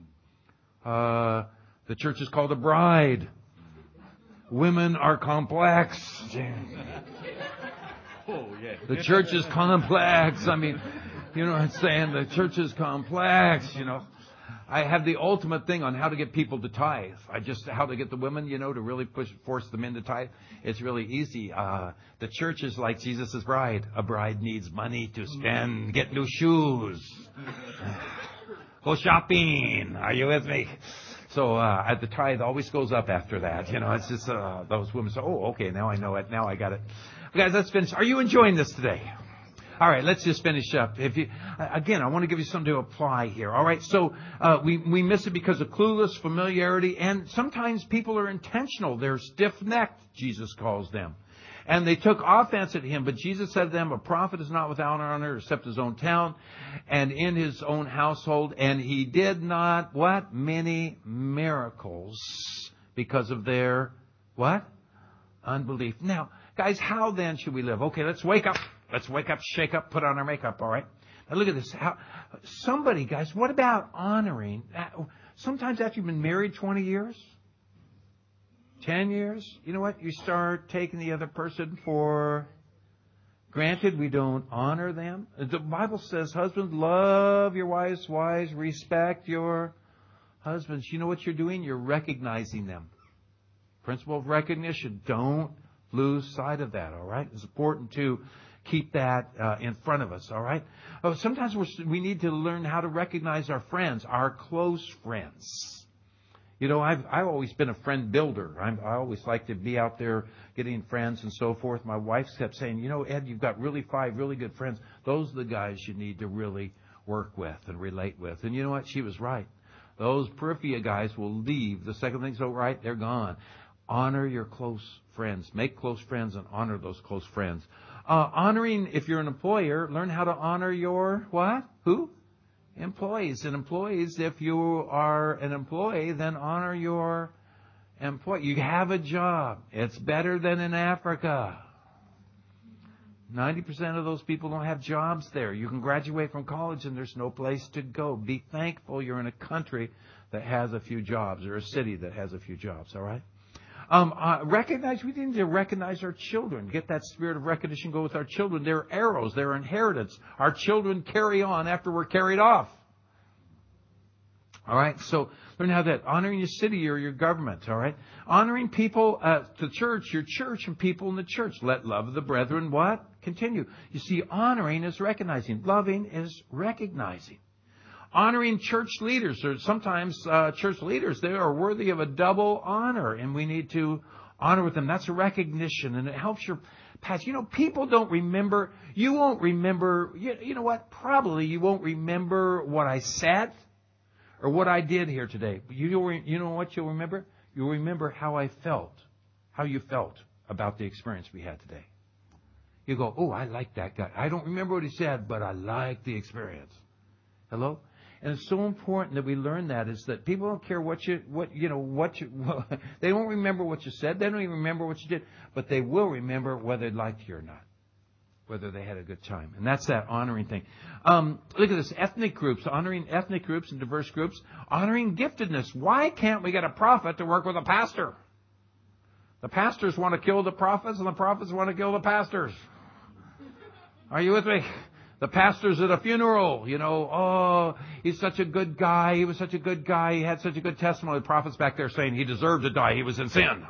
The church is called a bride. Women are complex.
Oh, yeah.
The church is complex. I mean, you know what I'm saying? The church is complex, I have the ultimate thing on how to get people to tithe. How to get the women, to really force them into tithe. It's really easy. The church is like Jesus' bride. A bride needs money to spend, get new shoes, go shopping. Are you with me? So, the tithe always goes up after that. It's just, those women say, oh, okay, now I know it. Now I got it. Guys, let's finish. Are you enjoying this today? All right, let's just finish up. Again, I want to give you something to apply here. All right, so we miss it because of clueless familiarity, and sometimes people are intentional. They're stiff-necked, Jesus calls them. And they took offense at him, but Jesus said to them, a prophet is not without honor except his own town and in his own household. And he did not, what? Many miracles because of their, what? Unbelief. Now, guys, how then should we live? Okay, let's wake up. Let's wake up, shake up, put on our makeup, all right? Now look at this. Guys, what about honoring? Sometimes after you've been married 20 years, 10 years, you know what? You start taking the other person for granted. We don't honor them. The Bible says, husbands, love your wives, respect your husbands. You know what you're doing? You're recognizing them. Principle of recognition. Don't lose sight of that, all right? It's important to keep that in front of us, all right? Sometimes we need to learn how to recognize our friends, our close friends. I've always been a friend builder. I always like to be out there getting friends and so forth. My wife kept saying, Ed, you've got 5 really good friends. Those are the guys you need to really work with and relate with. And you know what? She was right. Those peripheral guys will leave. The second thing's all right, they're gone. Honor your close friends. Make close friends and honor those close friends. Honoring, if you're an employer, learn how to honor your what? Who? Employees. And employees, if you are an employee, then honor your employee. You have a job. It's better than in Africa. 90% of those people don't have jobs there. You can graduate from college and there's no place to go. Be thankful you're in a country that has a few jobs, or a city that has a few jobs, all right? We need to recognize our children. Get that spirit of recognition go with our children. They're arrows. They're inheritance. Our children carry on after we're carried off. All right, so learn how that. Honoring your city or your government, all right? Honoring people, the church, your church, and people in the church. Let love of the brethren, what? Continue. You see, honoring is recognizing. Loving is recognizing. Honoring church leaders, or sometimes church leaders, they are worthy of a double honor, and we need to honor with them. That's a recognition, and it helps your past. You know, people don't remember. You won't remember. You know what? Probably you won't remember what I said or what I did here today. But you know what you'll remember? You'll remember how I felt, how you felt about the experience we had today. You go, oh, I like that guy. I don't remember what he said, but I like the experience. Hello? And it's so important that we learn that, is that people don't care they don't remember what you said. They don't even remember what you did, but they will remember whether they liked you or not, whether they had a good time. And that's that honoring thing. Look at this, ethnic groups, honoring ethnic groups and diverse groups, honoring giftedness. Why can't we get a prophet to work with a pastor? The pastors want to kill the prophets, and the prophets want to kill the pastors. Are you with me? The pastor's at a funeral, oh, he's such a good guy. He was such a good guy. He had such a good testimony. The prophet's back there saying he deserved to die. He was in sin.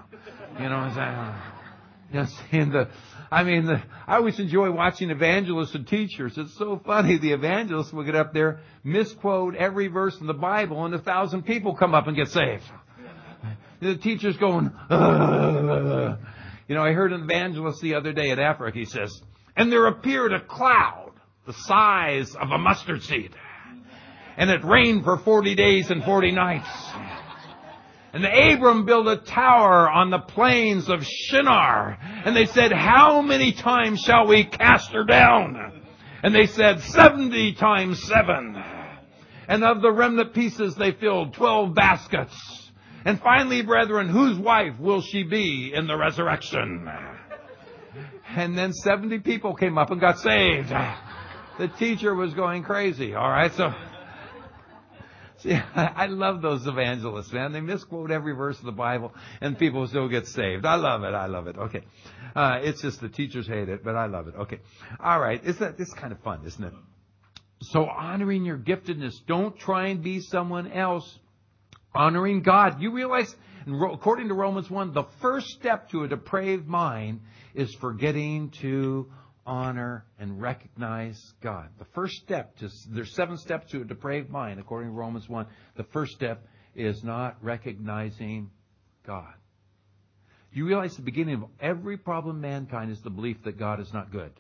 I always enjoy watching evangelists and teachers. It's so funny. The evangelists will get up there, misquote every verse in the Bible, and 1,000 people come up and get saved. The teacher's going, I heard an evangelist the other day at Africa. He says, and there appeared a cloud the size of a mustard seed. And it rained for 40 days and 40 nights. And Abram built a tower on the plains of Shinar. And they said, how many times shall we cast her down? And they said, 70 times 7. And of the remnant pieces they filled 12 baskets. And finally, brethren, whose wife will she be in the resurrection? And then 70 people came up and got saved. The teacher was going crazy. All right. So, see, I love those evangelists, man. They misquote every verse of the Bible and people still get saved. I love it. Okay. It's just the teachers hate it, but I love it. Okay. All right. It's kind of fun, isn't it? So honoring your giftedness. Don't try and be someone else. Honoring God. You realize, according to Romans 1, the first step to a depraved mind is forgetting to honor and recognize God. The first step, there's 7 steps to a depraved mind, according to Romans 1. The first step is not recognizing God. You realize the beginning of every problem in mankind is the belief that God is not good.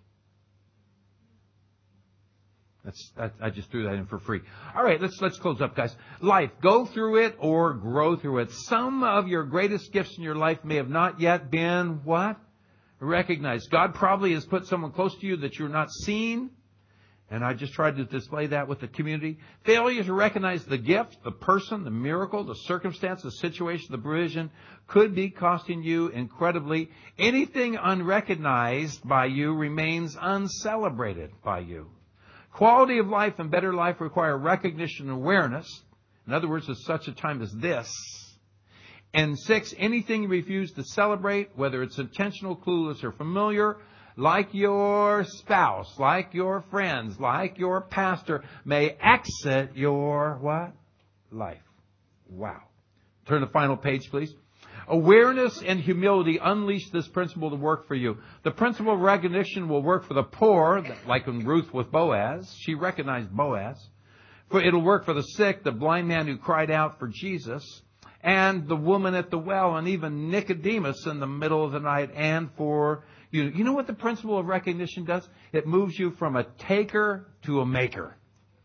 I just threw that in for free. All right, let's close up, guys. Life, go through it or grow through it. Some of your greatest gifts in your life may have not yet been what? Recognized. God probably has put someone close to you that you're not seeing. And I just tried to display that with the community. Failure to recognize the gift, the person, the miracle, the circumstance, the situation, the provision could be costing you incredibly. Anything unrecognized by you remains uncelebrated by you. Quality of life and better life require recognition and awareness. In other words, at such a time as this. And 6, anything you refuse to celebrate, whether it's intentional, clueless, or familiar, like your spouse, like your friends, like your pastor, may exit your what? Life. Wow. Turn to the final page, please. Awareness and humility unleash this principle to work for you. The principle of recognition will work for the poor, like in Ruth with Boaz. She recognized Boaz. It'll work for the sick, the blind man who cried out for Jesus, and the woman at the well, and even Nicodemus in the middle of the night, and for you. You know what the principle of recognition does? It moves you from a taker to a maker.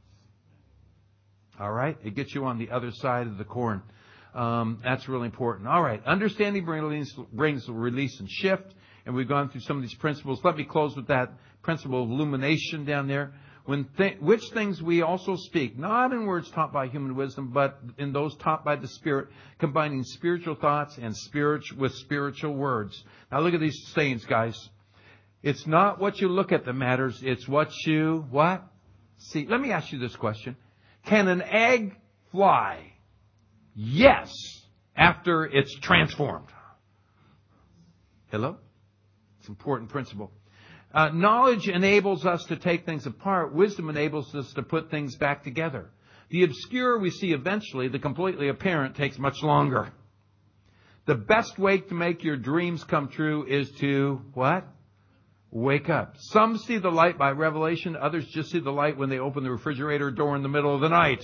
All right? It gets you on the other side of the coin. That's really important. All right. Understanding brings release and shift. And we've gone through some of these principles. Let me close with that principle of illumination down there. Which things we also speak, not in words taught by human wisdom, but in those taught by the Spirit, combining spiritual thoughts and with spiritual words. Now look at these sayings, guys. It's not what you look at that matters. It's what you, what? See, let me ask you this question. Can an egg fly? Yes, after it's transformed. Hello? It's an important principle. Knowledge enables us to take things apart. Wisdom enables us to put things back together. The obscure we see eventually. The completely apparent takes much longer. The best way to make your dreams come true is to, what? Wake up. Some see the light by revelation. Others just see the light when they open the refrigerator door in the middle of the night.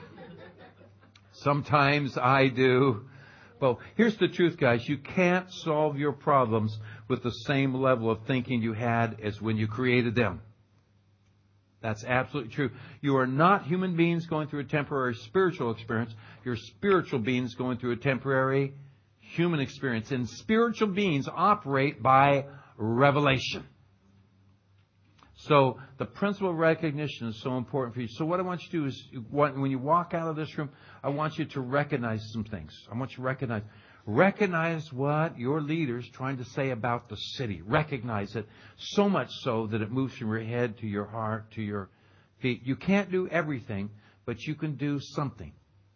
Sometimes I do. Well, here's the truth, guys. You can't solve your problems with the same level of thinking you had as when you created them. That's absolutely true. You are not human beings going through a temporary spiritual experience. You're spiritual beings going through a temporary human experience. And spiritual beings operate by revelation. So the principle of recognition is so important for you. So what I want you to do is, when you walk out of this room, I want you to recognize some things. I want you to recognize what your leader's trying to say about the city. Recognize it, so much so that it moves from your head to your heart to your feet. You can't do everything, but you can do something.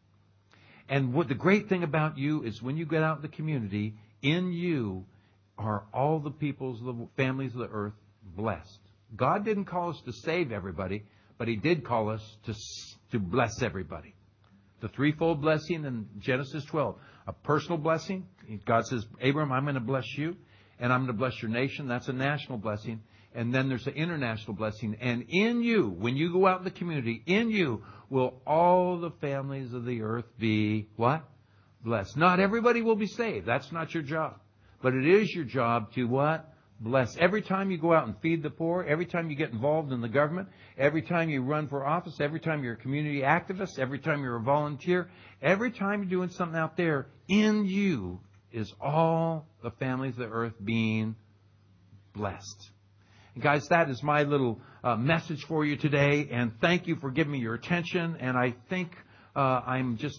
And what the great thing about you is when you get out in the community, in you are all the peoples, the families of the earth blessed. God didn't call us to save everybody, but He did call us to bless everybody. The threefold blessing in Genesis 12. A personal blessing. God says, Abram, I'm going to bless you, and I'm going to bless your nation. That's a national blessing. And then there's an international blessing. And in you, when you go out in the community, in you will all the families of the earth be, what? Blessed. Not everybody will be saved. That's not your job. But it is your job to what? Bless. Every time you go out and feed the poor, every time you get involved in the government, every time you run for office, every time you're a community activist, every time you're a volunteer, every time you're doing something out there, in you is all the families of the earth being blessed. And guys, that is my little message for you today. And thank you for giving me your attention. And I think I'm just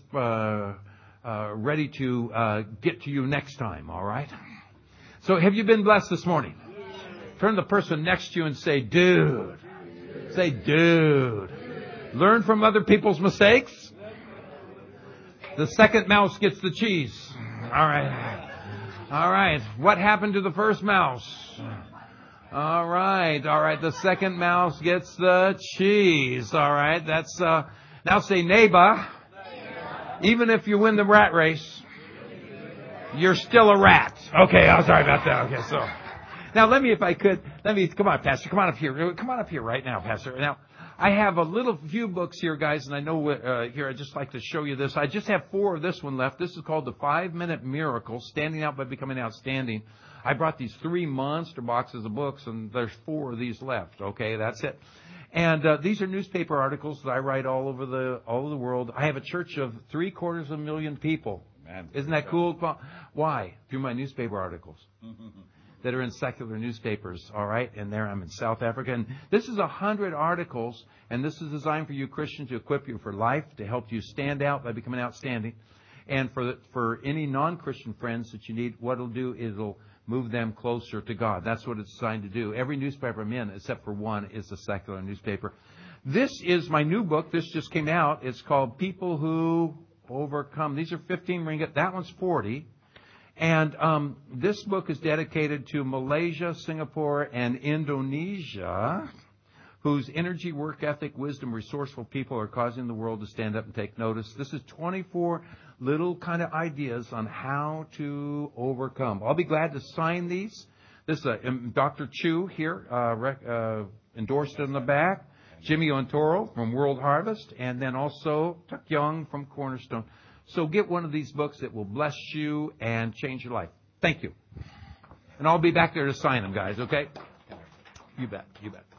ready to get to you next time, all right? So have you been blessed this morning? Turn to the person next to you and say, dude. Say, dude. Learn from other people's mistakes. The second mouse gets the cheese. All right. All right. What happened to the first mouse? All right. All right. The second mouse gets the cheese. All right. That's, now say neighbor. Even if you win the rat race, you're still a rat. Okay, I'm sorry about that. Okay, so now come on, Pastor, come on up here. Come on up here right now, Pastor. Now, I have a few books here, guys, and I know here I'd just like to show you this. I just have 4 of this one left. This is called The 5-Minute Miracle, Standing Out by Becoming Outstanding. I brought these 3 monster boxes of books, and there's 4 of these left. Okay, that's it. And these are newspaper articles that I write all over the world. I have a church of 750,000 people. Man, isn't that cool? Why? Through my newspaper articles that are in secular newspapers, all right? And there I'm in South Africa. And this is 100 articles, and this is designed for you Christians to equip you for life, to help you stand out by becoming outstanding. And for any non-Christian friends that you need, what it'll do is it'll move them closer to God. That's what it's designed to do. Every newspaper I'm in, except for one, is a secular newspaper. This is my new book. This just came out. It's called People Who Overcome. These are 15 ringgit. That one's 40. And this book is dedicated to Malaysia, Singapore, and Indonesia, whose energy, work ethic, wisdom, resourceful people are causing the world to stand up and take notice. This is 24 little kind of ideas on how to overcome. I'll be glad to sign these. This is Dr. Chu here, endorsed in the back. Jimmy Ontoro from World Harvest, and then also Tuck Young from Cornerstone. So get one of these books that will bless you and change your life. Thank you. And I'll be back there to sign them, guys, okay? You bet. You bet.